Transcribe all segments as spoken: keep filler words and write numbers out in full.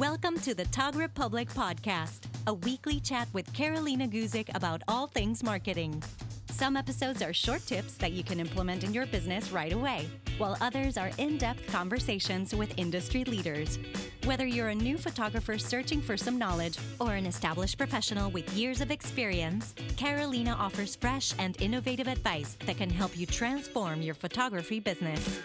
Welcome to the Tog Republic podcast, a weekly chat with Carolina Guzik about all things marketing. Some episodes are short tips that you can implement in your business right away, while others are in-depth conversations with industry leaders. Whether you're a new photographer searching for some knowledge or an established professional with years of experience, Carolina offers fresh and innovative advice that can help you transform your photography business.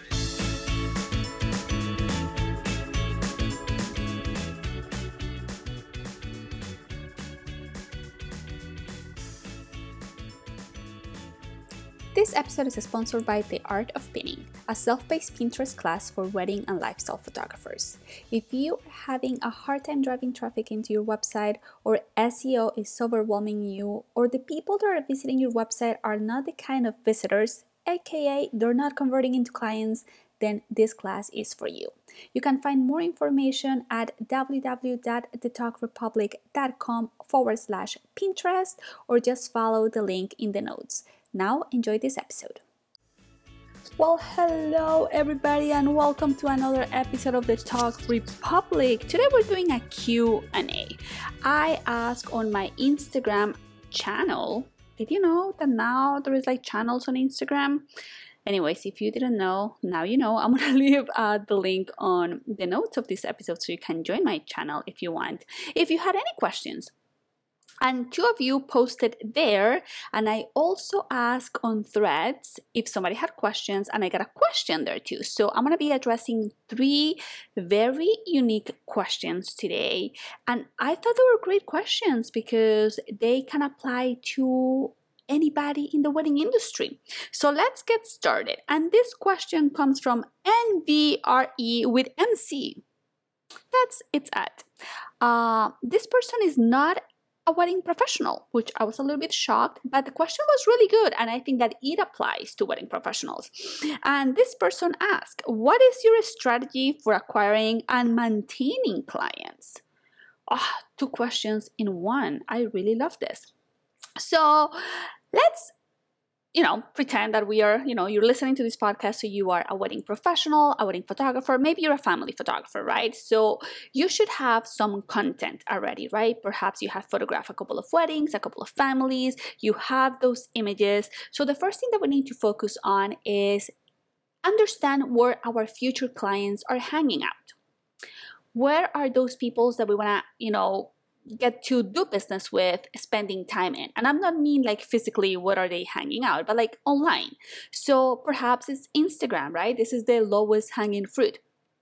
This episode is sponsored by The Art of Pinning, a self-paced Pinterest class for wedding and lifestyle photographers. If you are having a hard time driving traffic into your website, or S E O is overwhelming you, or the people that are visiting your website are not the kind of visitors, aka they're not converting into clients, then this class is for you. You can find more information at www.thetogrepublic.com forward slash Pinterest or just follow the link in the notes. Now, enjoy this episode. Well, hello everybody and welcome to another episode of the Tog Republic. Today we're doing a Q and A. I asked on my Instagram channel, did you know that now there is like channels on Instagram? Anyways, if you didn't know, now you know. I'm going to leave uh, the link on the notes of this episode so you can join my channel if you want. If you had any questions, and two of you posted there, and I also asked on Threads if somebody had questions, and I got a question there too. So I'm going to be addressing three very unique questions today, and I thought they were great questions because they can apply to anybody in the wedding industry. So let's get started. And this question comes from N V R E with M C. That's it's at. Uh, this person is not a wedding professional, which I was a little bit shocked, but the question was really good, and I think that it applies to wedding professionals. And this person asked, what is your strategy for acquiring and maintaining clients? Oh, two questions in one. I really love this. So let's you know, pretend that we are, you know, you're listening to this podcast, so you are a wedding professional, a wedding photographer, maybe you're a family photographer, right? So you should have some content already, right? Perhaps you have photographed a couple of weddings, a couple of families, you have those images. So the first thing that we need to focus on is understand where our future clients are hanging out. Where are those people that we want to, you know, get to do business with, spending time in? And I'm not mean like physically what are they hanging out, but like online. So perhaps it's Instagram, right? This is the lowest hanging fruit.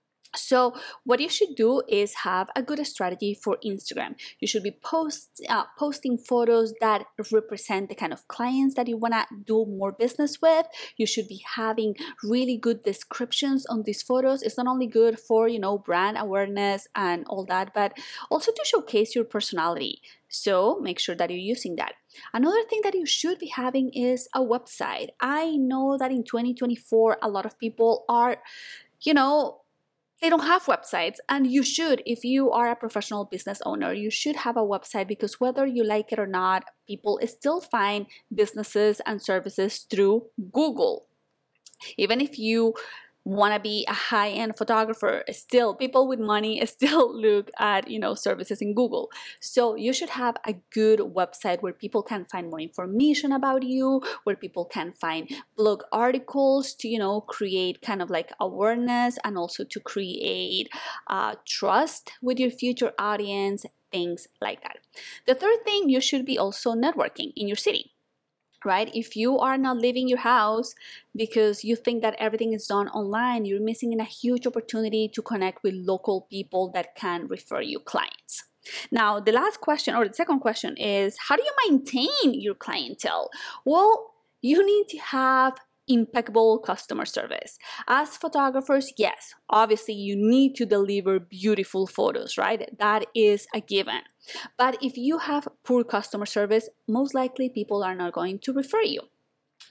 So what you should do is have a good strategy for Instagram. You should be post, uh, posting photos that represent the kind of clients that you want to do more business with. You should be having really good descriptions on these photos. It's not only good for, you know, brand awareness and all that, but also to showcase your personality. So make sure that you're using that. Another thing that you should be having is a website. I know that in twenty twenty-four, a lot of people are, you know, they don't have websites, and you should. If you are a professional business owner, you should have a website, because whether you like it or not, people still find businesses and services through Google. Even if you want to be a high-end photographer, still people with money still look at, you know, services in Google. So you should have a good website where people can find more information about you, where people can find blog articles to, you know, create kind of like awareness, and also to create uh, trust with your future audience, things like that. The third thing, you should be also networking in your city. Right? If you are not leaving your house because you think that everything is done online, you're missing a huge opportunity to connect with local people that can refer you clients. Now, the last question, or the second question, is how do you maintain your clientele? Well, you need to have impeccable customer service. As photographers, yes, obviously you need to deliver beautiful photos, right? That is a given. But if you have poor customer service, most likely people are not going to refer you.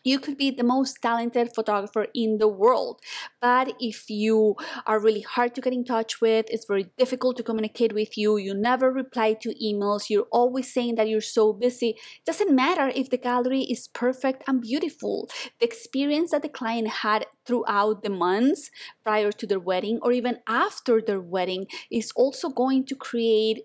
You could be the most talented photographer in the world, but if you are really hard to get in touch with, it's very difficult to communicate with you, you never reply to emails, you're always saying that you're so busy, it doesn't matter if the gallery is perfect and beautiful. The experience that the client had throughout the months prior to their wedding or even after their wedding is also going to create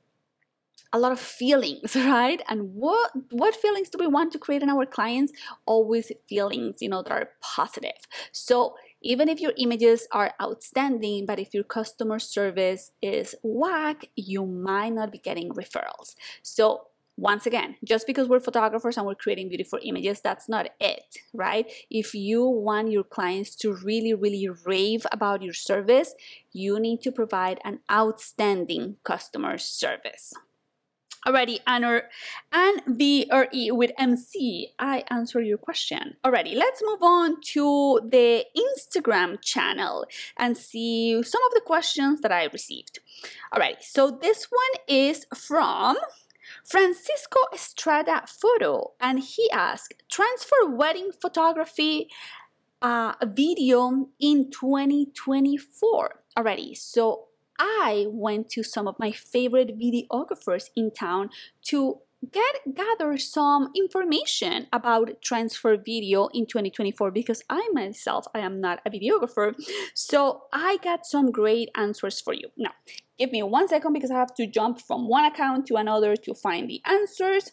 a lot of feelings, right? And what what feelings do we want to create in our clients? Always feelings, you know, that are positive. So even if your images are outstanding, but if your customer service is whack, you might not be getting referrals. So once again, just because we're photographers and we're creating beautiful images, that's not it, right? If you want your clients to really, really rave about your service, you need to provide an outstanding customer service. Alrighty, Anor and V R E with M C, I answer your question. Alrighty, let's move on to the Instagram channel and see some of the questions that I received. Alrighty, so this one is from Francisco Estrada Photo, and he asked, transfer wedding photography uh, video in twenty twenty-four. Alrighty, so I went to some of my favorite videographers in town to get gather some information about transfer video in twenty twenty-four because I myself, I am not a videographer. So I got some great answers for you. Now, give me one second because I have to jump from one account to another to find the answers.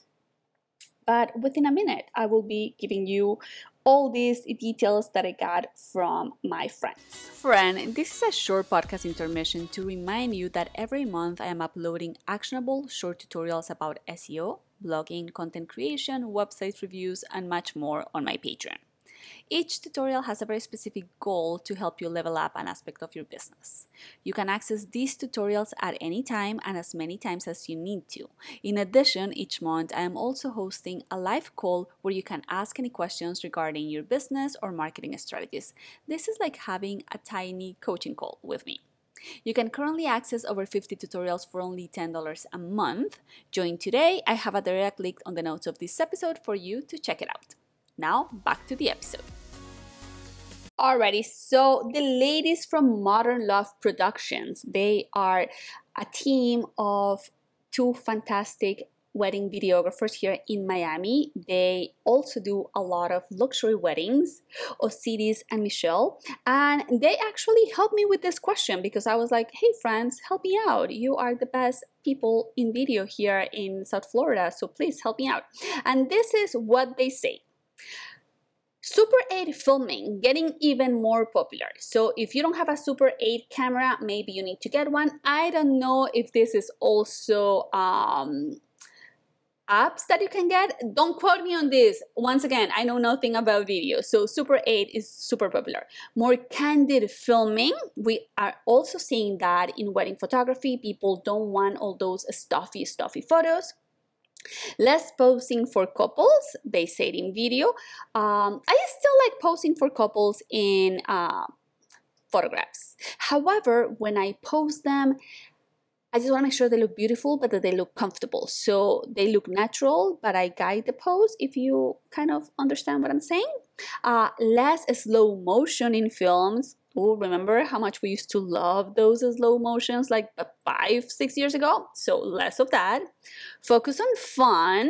But within a minute, I will be giving you all these details that I got from my friends. Friend, this is a short podcast intermission to remind you that every month I am uploading actionable short tutorials about S E O, blogging, content creation, website reviews, and much more on my Patreon. Each tutorial has a very specific goal to help you level up an aspect of your business. You can access these tutorials at any time and as many times as you need to. In addition, each month I am also hosting a live call where you can ask any questions regarding your business or marketing strategies. This is like having a tiny coaching call with me. You can currently access over fifty tutorials for only ten dollars a month. Join today. I have a direct link on the notes of this episode for you to check it out. Now, back to the episode. Alrighty, so the ladies from Modern Love Productions, they are a team of two fantastic wedding videographers here in Miami. They also do a lot of luxury weddings, Osiris and Michelle, and they actually helped me with this question because I was like, hey friends, help me out. You are the best people in video here in South Florida, so please help me out. And this is what they say. Super eight filming getting even more popular. So if you don't have a Super eight camera, maybe you need to get one. I don't know if this is also um, apps that you can get. Don't quote me on this. Once again, I know nothing about video. So Super eight is super popular. More candid filming. We are also seeing that in wedding photography. People don't want all those stuffy, stuffy photos. Less posing for couples, they said in video. Um, I still like posing for couples in uh, photographs. However, when I post them, I just want to make sure they look beautiful, but that they look comfortable. So they look natural, but I guide the pose, if you kind of understand what I'm saying. Uh, less slow motion in films. Oh, remember how much we used to love those slow motions like five, six years ago? So less of that. Focus on fun.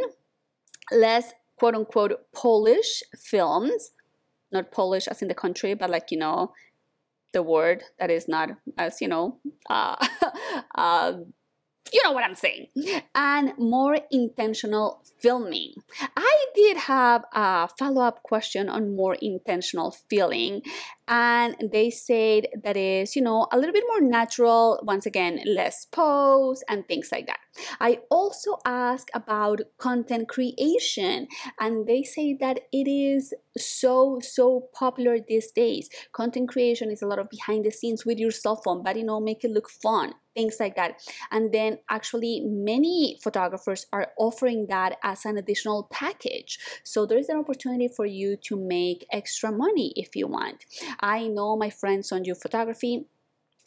Less quote unquote Polish films. Not Polish as in the country, but like, you know, the word that is not as, you know, uh, uh, you know what I'm saying. And more intentional filming. I did have a follow-up question on more intentional filming, and they said that is, you know, a little bit more natural, once again, less pose and things like that. I also asked about content creation, and they say that it is so, so popular these days. Content creation is a lot of behind the scenes with your cell phone, but, you know, make it look fun, things like that. And then actually many photographers are offering that as an additional package. So there is an opportunity for you to make extra money if you want. I know my friends on You Photography,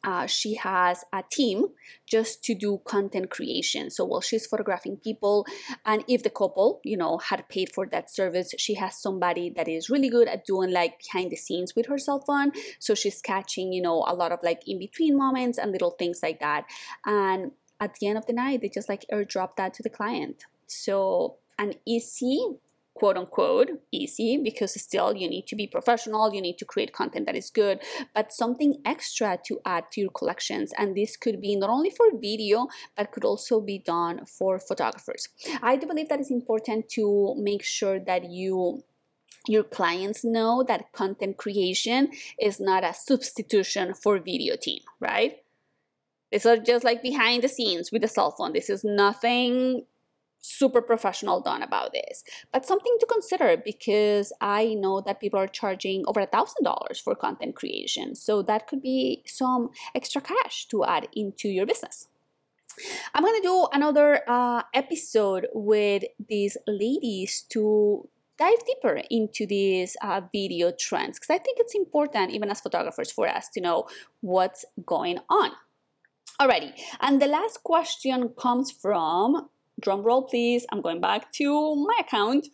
Uh, she has a team just to do content creation. So while she's photographing people, and if the couple, you know, had paid for that service, she has somebody that is really good at doing like behind the scenes with her cell phone. So she's catching, you know, a lot of like in between moments and little things like that. And at the end of the night, they just like airdrop that to the client. So an easy, quote unquote, easy, because still you need to be professional, you need to create content that is good, but something extra to add to your collections. And this could be not only for video, but could also be done for photographers. I do believe that it's important to make sure that you your clients know that content creation is not a substitution for video team, right? These are just like behind the scenes with the cell phone. This is nothing super professional done about this, but something to consider, because I know that people are charging over a thousand dollars for content creation. So that could be some extra cash to add into your business. I'm going to do another uh, episode with these ladies to dive deeper into these uh, video trends, because I think it's important, even as photographers, for us to know what's going on. Alrighty, and the last question comes from, drum roll please, I'm going back to my account.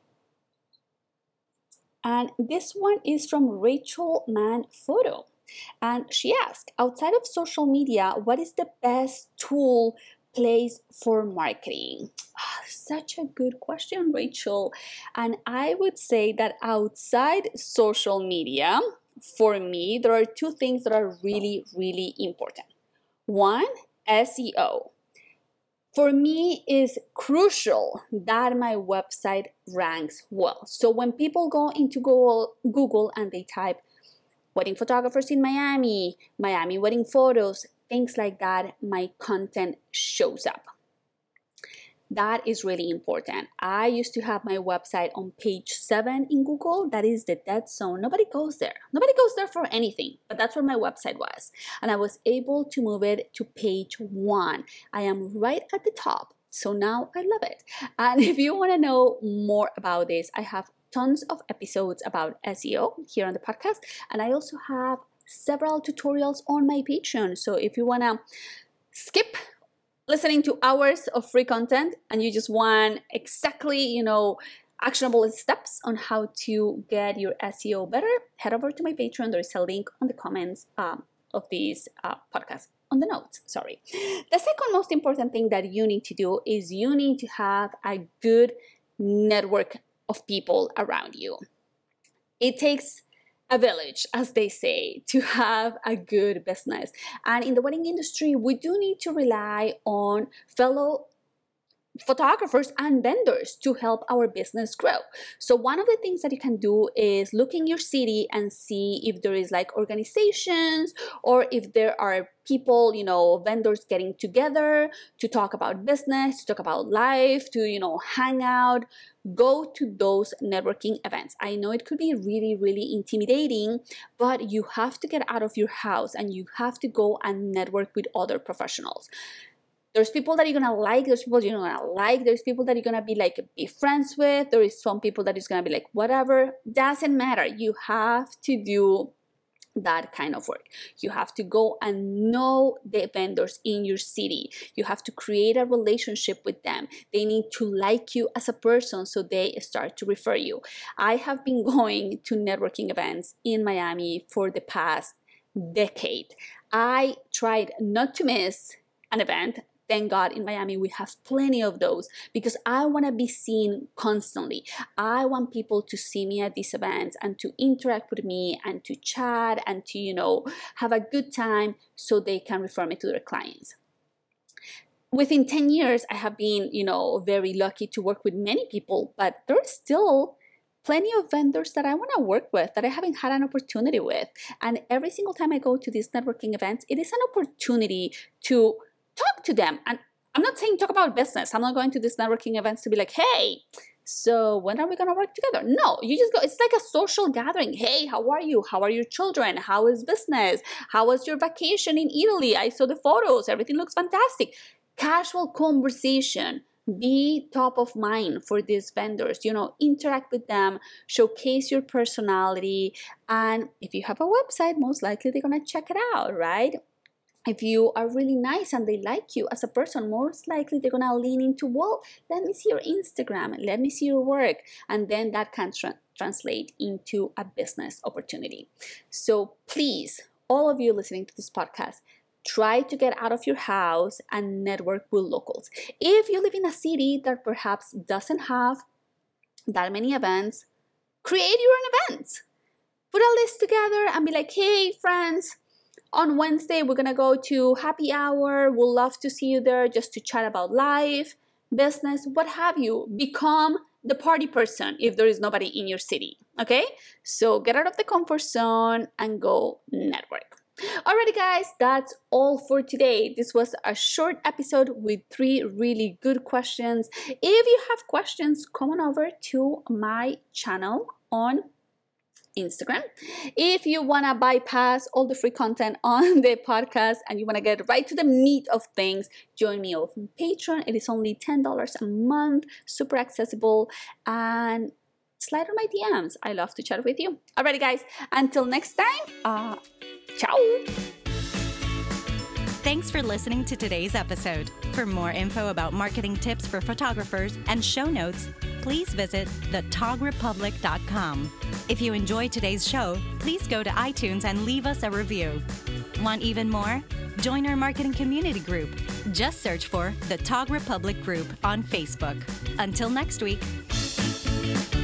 And this one is from Rachel Man Photo. And she asked, outside of social media, what is the best tool place for marketing? Oh, such a good question, Rachel. And I would say that outside social media, for me, there are two things that are really, really important. One, S E O. For me, is crucial that my website ranks well. So when people go into Google, Google and they type wedding photographers in Miami, Miami wedding photos, things like that, my content shows up. That is really important. I used to have my website on page seven in Google. That is the dead zone. Nobody goes there. Nobody goes there for anything, but that's where my website was. And I was able to move it to page one. I am right at the top. So now I love it. And if you want to know more about this, I have tons of episodes about S E O here on the podcast. And I also have several tutorials on my Patreon. So if you want to skip listening to hours of free content and you just want exactly, you know, actionable steps on how to get your S E O better, head over to my Patreon. There's a link on the comments um, of this uh, podcast, on the notes, sorry. The second most important thing that you need to do is you need to have a good network of people around you. It takes a village, as they say, to have a good business. And in the wedding industry, we do need to rely on fellow photographers and vendors to help our business grow. So one of the things that you can do is look in your city and see if there is like organizations or if there are people, you know, vendors getting together to talk about business, to talk about life, to, you know, hang out. Go to those networking events. I know it could be really, really intimidating, but you have to get out of your house and you have to go and network with other professionals. There's people that you're gonna like, there's people you're not gonna like, there's people that you're gonna be like be friends with, there is some people that is gonna be like whatever, doesn't matter. You have to do that kind of work. You have to go and know the vendors in your city. You have to create a relationship with them. They need to like you as a person so they start to refer you. I have been going to networking events in Miami for the past decade. I tried not to miss an event. Thank God in Miami we have plenty of those because I want to be seen constantly. I want people to see me at these events and to interact with me and to chat and to, you know, have a good time so they can refer me to their clients. Within ten years, I have been, you know, very lucky to work with many people, but there's still plenty of vendors that I want to work with that I haven't had an opportunity with. And every single time I go to these networking events, it is an opportunity to talk to them. And I'm not saying talk about business. I'm not going to these networking events to be like, hey, so when are we going to work together? No, you just go. It's like a social gathering. Hey, how are you? How are your children? How is business? How was your vacation in Italy? I saw the photos. Everything looks fantastic. Casual conversation. Be top of mind for these vendors. You know, interact with them, showcase your personality. And if you have a website, most likely they're going to check it out, right? If you are really nice and they like you as a person, most likely they're gonna lean into, well, let me see your Instagram, let me see your work, and then that can tra- translate into a business opportunity. So please, all of you listening to this podcast, try to get out of your house and network with locals. If you live in a city that perhaps doesn't have that many events, create your own events. Put a list together and be like, hey, friends, on Wednesday, we're going to go to happy hour. We'll love to see you there just to chat about life, business, what have you. Become the party person if there is nobody in your city, okay? So get out of the comfort zone and go network. Alrighty, guys, that's all for today. This was a short episode with three really good questions. If you have questions, come on over to my channel on Instagram. If you want to bypass all the free content on the podcast and you want to get right to the meat of things, join me over on Patreon. It is only ten dollars a month, super accessible, and slide on my D Ms. I love to chat with you. Alrighty, guys, until next time, uh, ciao. Thanks for listening to today's episode. For more info about marketing tips for photographers and show notes, please visit the tog republic dot com. If you enjoyed today's show, please go to iTunes and leave us a review. Want even more? Join our marketing community group. Just search for the Tog Republic Group on Facebook. Until next week.